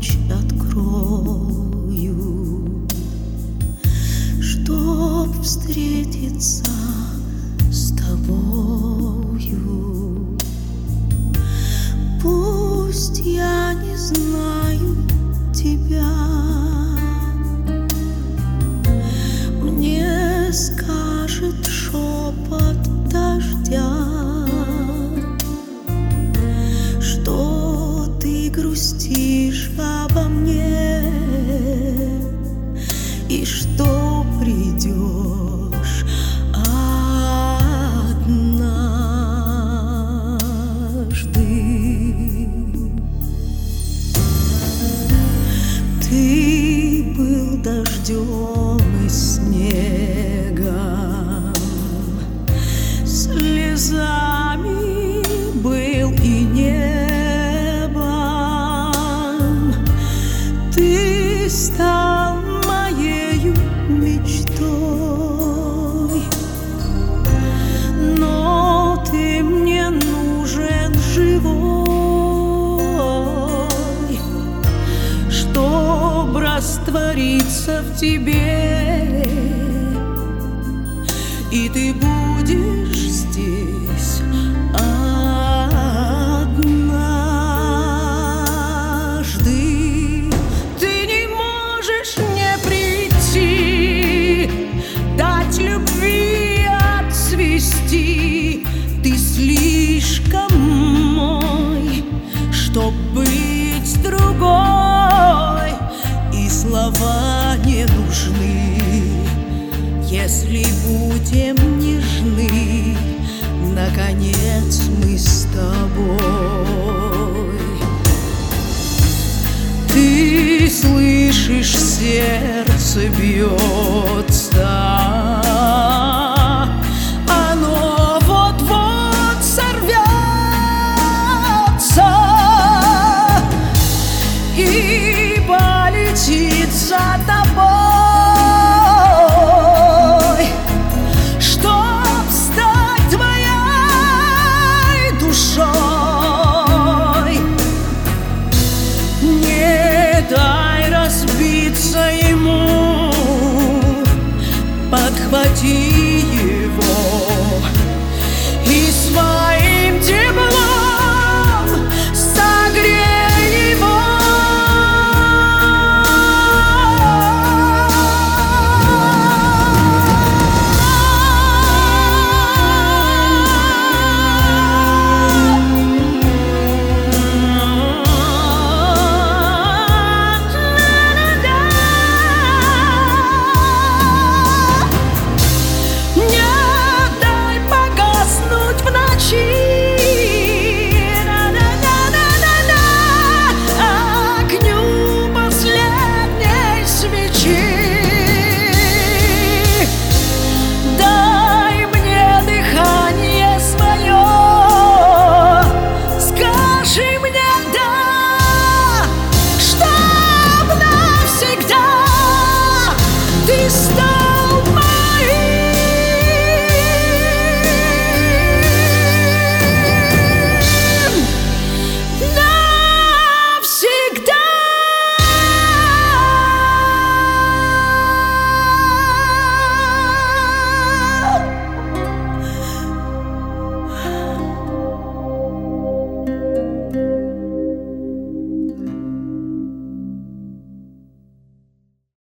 ночь открою, чтоб встретиться с тобою. Пусть я не знаю тебя, мне скажет шепот дождя, что ты грустишь обо мне и что придешь однажды. Ты был дождем и снегом, слезами был и небом. Ты стал моею мечтой, но ты мне нужен живой, чтоб раствориться в тебе, и ты будешь здесь однажды. Ты не можешь мне прийти, дать любви отцвести. Ты слишком мой, чтоб быть другой, и слова не нужны, если будем нежны. Наконец мы с тобой. Ты слышишь, сердце бьется, оно вот-вот сорвется и полетит за тобой, чтоб стать твоей душой. Не дай разбиться ему, подхвати его и своей